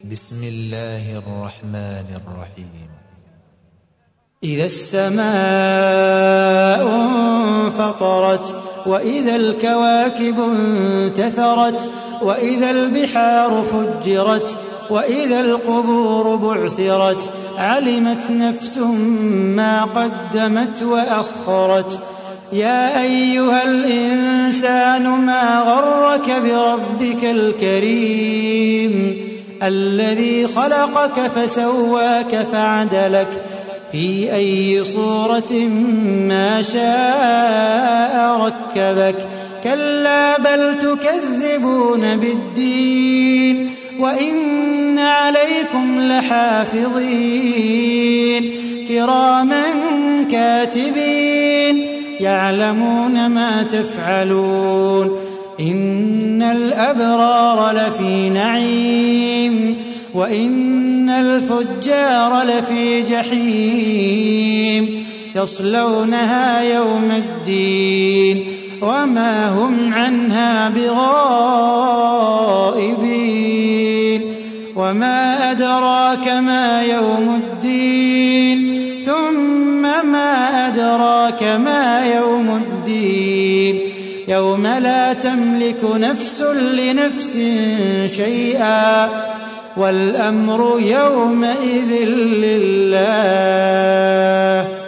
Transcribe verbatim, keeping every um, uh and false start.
بسم الله الرحمن الرحيم. إذا السماء انفطرت وإذا الكواكب انتثرت وإذا البحار فجرت وإذا القبور بعثرت علمت نفس ما قدمت وأخرت. يا أيها الإنسان ما غرك بربك الكريم الذي خلقك فسواك فعدلك في أي صورة ما شاء ركبك. كلا بل تكذبون بالدين وإن عليكم لحافظين كراما كاتبين يعلمون ما تفعلون. إن الأبرار لفي نعيم وإن الفجار لفي جحيم يصلونها يوم الدين وما هم عنها بغائبين. وما أدراك ما يوم الدين ثم ما أدراك ما يوم الدين يوم لا تملك نفس لنفس شيئا والأمر يومئذ لله.